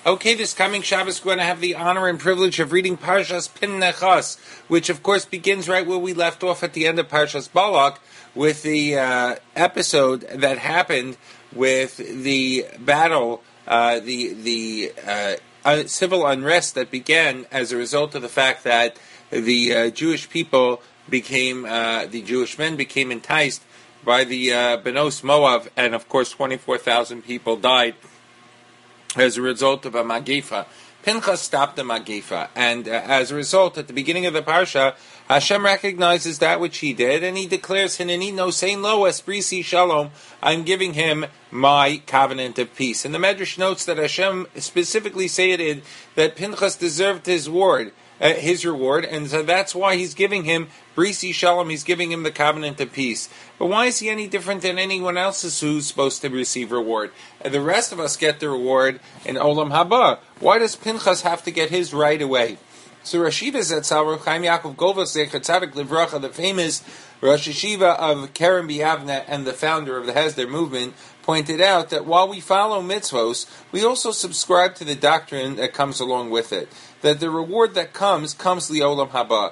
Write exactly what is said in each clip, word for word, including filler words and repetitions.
Okay, this coming Shabbos we're going to have the honor and privilege of reading Parshas Pinchas, which of course begins right where we left off at the end of Parshas Balak, with the uh, episode that happened with the battle, uh, the the uh, uh, civil unrest that began as a result of the fact that the uh, Jewish people became, uh, the Jewish men became enticed by the uh, Benos Moab, and of course twenty-four thousand people died as a result of a Magifa. Pinchas stopped the Magifa, and uh, as a result, at the beginning of the Parsha, Hashem recognizes that which he did, and he declares, Hineni no sein lo esprisi shalom, I'm giving him my covenant of peace. And the Medrash notes that Hashem specifically stated that Pinchas deserved his reward, uh, his reward, and so that's why he's giving him Brisi Shalom, he's giving him the covenant of peace. But why is he any different than anyone else who's supposed to receive reward? And the rest of us get the reward in Olam Haba. Why does Pinchas have to get his right away? So Rashiva Zatzal, Chaim Yaakov Govos Zecher Tzadik Livracha, the famous Rosh Yeshiva of Kerem B'Yavneh and the founder of the Hesder movement, pointed out that while we follow mitzvos, we also subscribe to the doctrine that comes along with it. That the reward that comes, comes li'olam haba.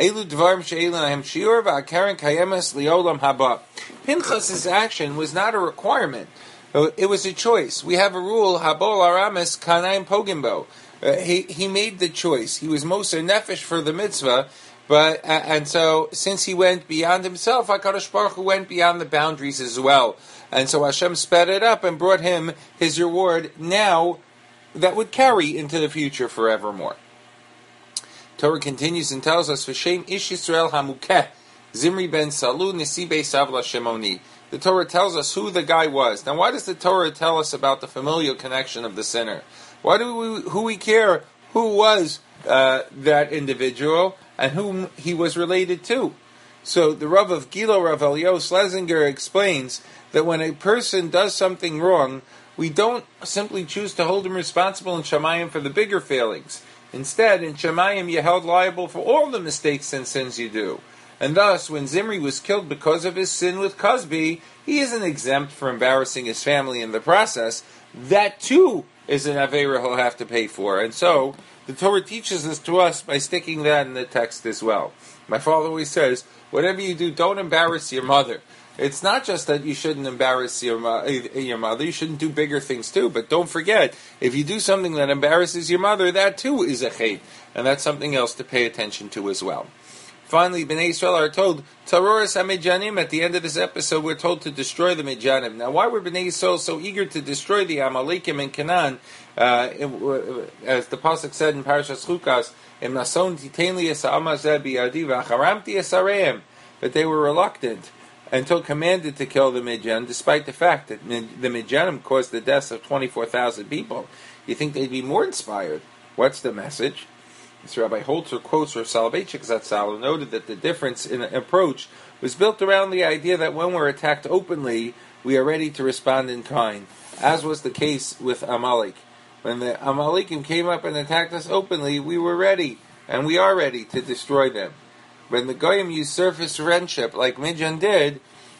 Pinchas's action was not a requirement. It was a choice. We have a rule, Habol Aramis Kanaim Pogimbo. Uh, he, he made the choice. He was Moser Nefesh for the mitzvah, but uh, and so since he went beyond himself, HaKadosh Baruch Hu went beyond the boundaries as well. And so Hashem sped it up and brought him his reward now that would carry into the future forevermore. Torah continues and tells us, V'shem ish Yisrael hamukeh, Zimri ben Salu nisi beisav Shemoni. The Torah tells us who the guy was. Now, why does the Torah tell us about the familial connection of the sinner? Why do we, who we care who was uh, that individual and whom he was related to? So the Rav of Gilo, Rav Elio Schlesinger, explains that when a person does something wrong, we don't simply choose to hold him responsible in Shamayim for the bigger failings. Instead, in Shamayim, you're held liable for all the mistakes and sins you do. And thus, when Zimri was killed because of his sin with Cosby, he isn't exempt for embarrassing his family in the process. That too is an Aveira he'll have to pay for. And so, the Torah teaches this to us by sticking that in the text as well. My father always says, whatever you do, don't embarrass your mother. It's not just that you shouldn't embarrass your, mo- your mother, you shouldn't do bigger things too, but don't forget, if you do something that embarrasses your mother, that too is a chet, and that's something else to pay attention to as well. Finally, Bnei Yisrael are told, Taroras HaMidyanim, at the end of this episode, we're told to destroy the Midyanim. Now, why were Bnei Yisrael so eager to destroy the Amalekim in Canaan, uh, as the Pasuk said in Parashas Chukas, Im nason titein li es ha'am hazeh biyadi v'acharamti es hareim, but they were reluctant until commanded to kill the Midyan, despite the fact that the Midyanim caused the deaths of twenty-four thousand people. You think they'd be more inspired? What's the message? So Rabbi Holzer quotes Rav Soloveitchik Zatzal, who noted that the difference in approach was built around the idea that when we're attacked openly, we are ready to respond in kind, as was the case with Amalek. When the Amalekim came up and attacked us openly, we were ready, and we are ready to destroy them. When the Goyim used surface friendship, like Midyan did,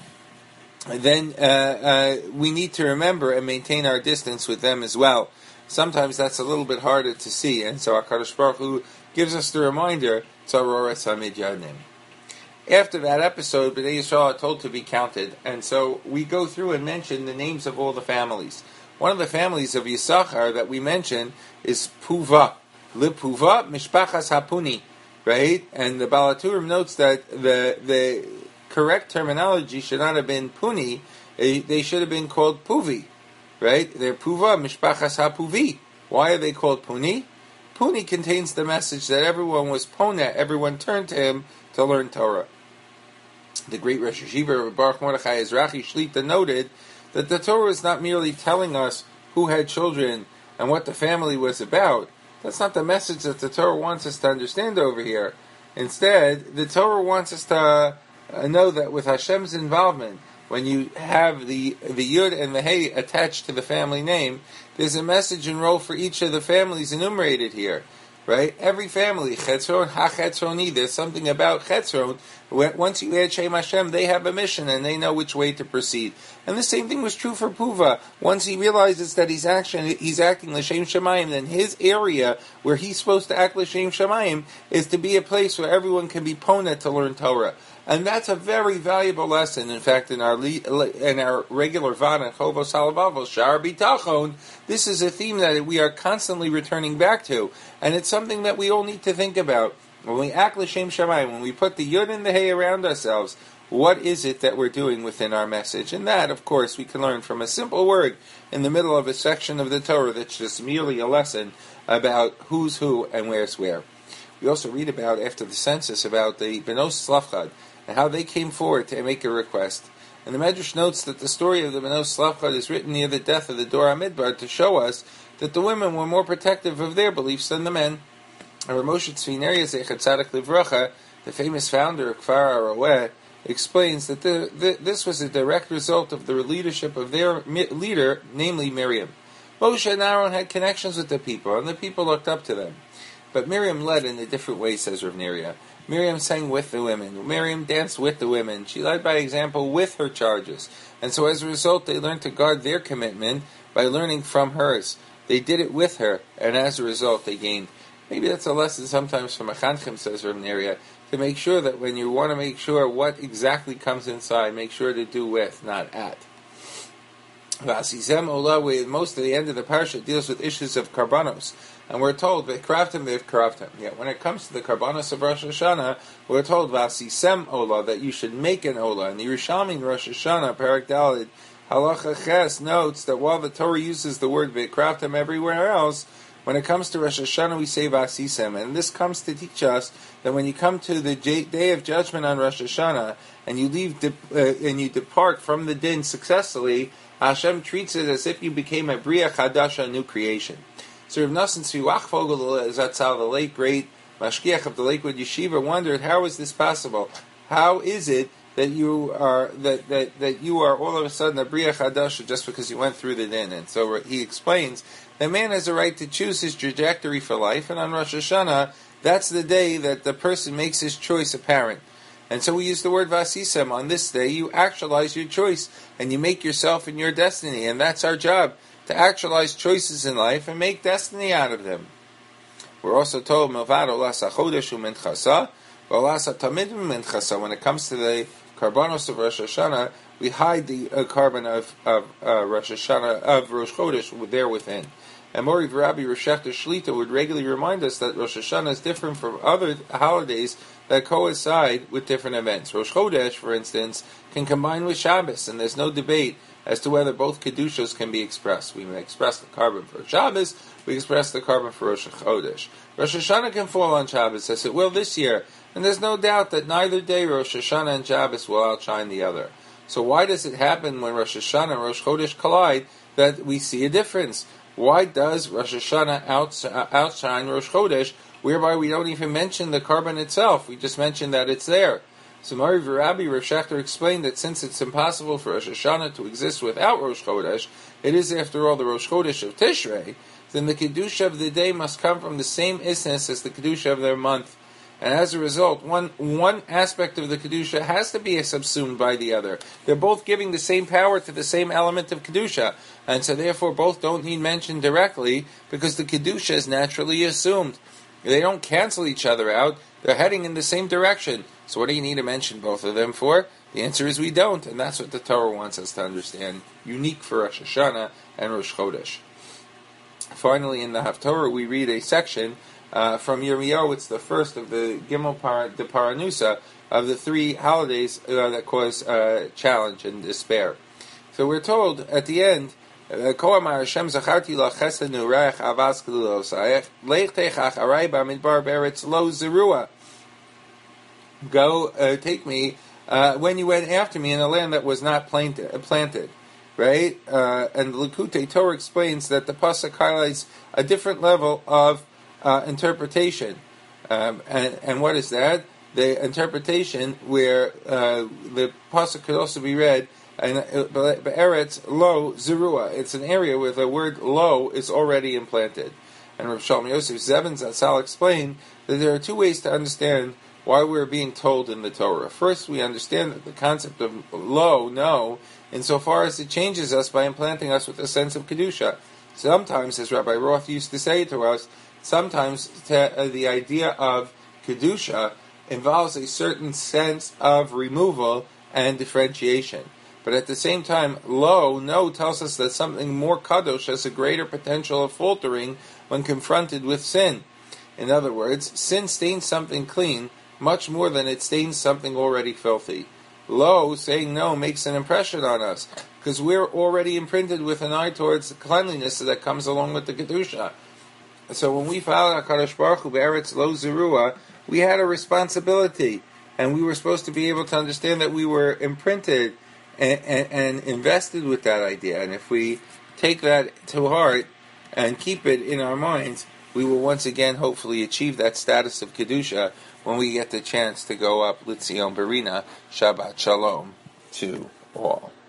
then uh, uh, we need to remember and maintain our distance with them as well. Sometimes that's a little bit harder to see, and so HaKadosh Baruch Hu gives us the reminder, Tzaroras HaMidyanim. After that episode, Bnei Yisrael are told to be counted, and so we go through and mention the names of all the families. One of the families of Yisachar that we mention is Puva. Le Puva Mishpachas Hapuni. Right? And the Balaturim notes that the the correct terminology should not have been Puni, they should have been called Puvi. Right? They're Puva, Mishpachas HaPuvi. Why are they called Puni? Puni contains the message that everyone was Pona, everyone turned to him to learn Torah. The great Rosh Yeshiva, Baruch Mordechai Ezrachi Shlita, noted that the Torah is not merely telling us who had children and what the family was about. That's not the message that the Torah wants us to understand over here. Instead, the Torah wants us to uh, know that with Hashem's involvement, when you have the the Yud and the Hey attached to the family name, there's a message and role for each of the families enumerated here. right? Every family, Chetzron, Ha-Chetzroni, there's something about Chetzron. Once you add Shem Hashem, they have a mission and they know which way to proceed. And the same thing was true for Puva. Once he realizes that he's action, he's acting L'Shem Shemayim, then his area where he's supposed to act L'Shem Shemayim is to be a place where everyone can be pona to learn Torah. And that's a very valuable lesson. In fact, in our in our regular Vana, Chovos Halavavos, Shar Bitachon, this is a theme that we are constantly returning back to. And it's something that we all need to think about. When we act L'Shem Shamayim, when we put the Yud and the Hey around ourselves, what is it that we're doing within our message? And that, of course, we can learn from a simple word in the middle of a section of the Torah that's just merely a lesson about who's who and where's where. We also read about, after the census, about the Benos Slavchad, and how they came forward to make a request. And the Medrash notes that the story of the Benos Slavchad is written near the death of the Dor HaMidbar to show us that the women were more protective of their beliefs than the men. And Ramosha Tzvi Neria Zecher Tzadik Livracha, the famous founder of Kfar Aroeh, explains that the, the, this was a direct result of the leadership of their mi- leader, namely Miriam. Moshe and Aaron had connections with the people, and the people looked up to them. But Miriam led in a different way, says Rav Neria. Miriam sang with the women. Miriam danced with the women. She led by example with her charges. And so as a result, they learned to guard their commitment by learning from hers. They did it with her, and as a result, they gained. Maybe that's a lesson sometimes from a Chanchim, says Rav Neria, to make sure that when you want to make sure what exactly comes inside, make sure to do with, not at. Vasizem Olah, with most of the end of the parsha, deals with issues of karbanos. And we're told, V'kravtem v'kravtem. Yet when it comes to the karbanos of Rosh Hashanah, we're told, Vasisem Olah, that you should make an Olah. And the Yerushalmi in Rosh Hashanah, Parak Daled, Halacha Ches, notes that while the Torah uses the word V'kravtem everywhere else, when it comes to Rosh Hashanah, we say Vasisem. And this comes to teach us that when you come to the day of judgment on Rosh Hashanah, and you leave de- uh, and you depart from the din successfully, Hashem treats it as if you became a Bria Chadash, a new creation. So Rav Nosson Tzvi Wachvogel Zatzal, the late great Mashgiach of the Lakewood Yeshiva, wondered, how is this possible? How is it that you are that, that, that you are all of a sudden a Bria Chadash just because you went through the din? And so he explains that man has a right to choose his trajectory for life, and on Rosh Hashanah, that's the day that the person makes his choice apparent. And so we use the word Vasisem. On this day, you actualize your choice, and you make yourself and your destiny, and that's our job, to actualize choices in life and make destiny out of them. We're also told, Milvad olas hachodesh u'minchasa, olas hatamid u'minchasa. When it comes to the karbanos of Rosh Hashanah, we hide the uh, carbon of, of uh, Rosh Hashanah, of Rosh Chodesh, there within. And Mori Rabbi Roshechta Shlita would regularly remind us that Rosh Hashanah is different from other holidays that coincide with different events. Rosh Chodesh, for instance, can combine with Shabbos, and there's no debate as to whether both Kedushas can be expressed. We may express the carbon for Shabbos, we express the carbon for Rosh Chodesh. Rosh Hashanah can fall on Shabbos, as it will this year, and there's no doubt that neither day, Rosh Hashanah and Shabbos, will outshine the other. So why does it happen when Rosh Hashanah and Rosh Chodesh collide that we see a difference? Why does Rosh Hashanah outshine Rosh Chodesh, whereby we don't even mention the carbon itself? We just mention that it's there. So Mari Rabbi Rav Shechter explained that since it's impossible for Rosh Hashanah to exist without Rosh Chodesh, it is after all the Rosh Chodesh of Tishrei, then the Kedusha of the day must come from the same isness as the Kedusha of their month. And as a result, one one aspect of the Kedusha has to be subsumed by the other. They're both giving the same power to the same element of Kedusha, and so therefore both don't need mention directly, because the Kedusha is naturally assumed. They don't cancel each other out, they're heading in the same direction. So what do you need to mention both of them for? The answer is we don't, and that's what the Torah wants us to understand, unique for Rosh Hashanah and Rosh Chodesh. Finally, in the Haftorah, we read a section Uh, from Yirmiyahu. It's the first of the Gimel Par- de Paranusa of the three holidays uh, that cause uh, challenge and despair. So we're told at the end, Koamar Hashem Zacharti La Chesed Nureich Avas Kedulosayech Leich Techach Arai Bamidbar Beretz Lo Zerua. Go, uh, take me uh, when you went after me in a land that was not planted. planted. Right? Uh, and the Likutei Torah explains that the Pasuk highlights a different level of Uh, interpretation, um, and, and what is that? The interpretation where uh, the pasuk could also be read, and Be'eretz lo zerua. It's an area where the word lo is already implanted, and Rav Shalom Yosef Zevin Zatzal explained that there are two ways to understand why we're being told in the Torah. First, we understand that the concept of lo, no, insofar as it changes us by implanting us with a sense of Kedusha. Sometimes, as Rabbi Roth used to say to us, sometimes te, uh, the idea of Kedusha involves a certain sense of removal and differentiation. But at the same time, lo, no, tells us that something more kadosh has a greater potential of faltering when confronted with sin. In other words, sin stains something clean much more than it stains something already filthy. Lo, saying no, makes an impression on us, because we're already imprinted with an eye towards the cleanliness that comes along with the Kedusha. So when we followed HaKadosh Baruch Hu Be'eretz Lo Zerua, we had a responsibility, and we were supposed to be able to understand that we were imprinted and, and, and invested with that idea. And if we take that to heart and keep it in our minds, we will once again hopefully achieve that status of Kedusha when we get the chance to go up L'Tzion Berina. Shabbat Shalom to all.